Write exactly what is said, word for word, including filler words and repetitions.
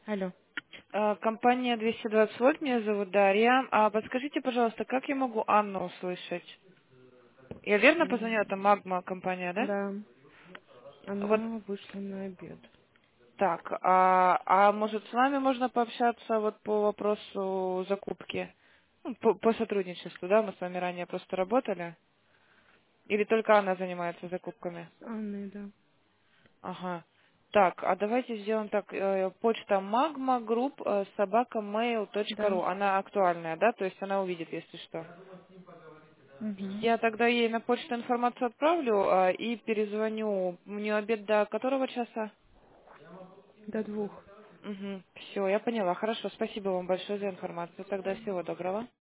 Алло. А, Компания двести двадцать вольт, меня зовут Дарья. А подскажите, пожалуйста, как я могу Анну услышать? Я верно М, позвонила? Это Магма компания, да? Да, Вот она вышла на обед. так. А, а может, с вами можно пообщаться вот по вопросу закупки? Ну, по, по сотрудничеству, да? Мы с вами ранее просто работали. Или только она занимается закупками? С Анной, да. Ага. Так, а давайте сделаем так. э, Почта магма групп собака mail точка Да. ру. Она актуальная, да? То есть она увидит, если что. Угу. Я тогда ей на почту информацию отправлю а, и перезвоню. У нее обед до которого часа? До двух. Угу. Все, я поняла. Хорошо, спасибо вам большое за информацию. Тогда всего доброго.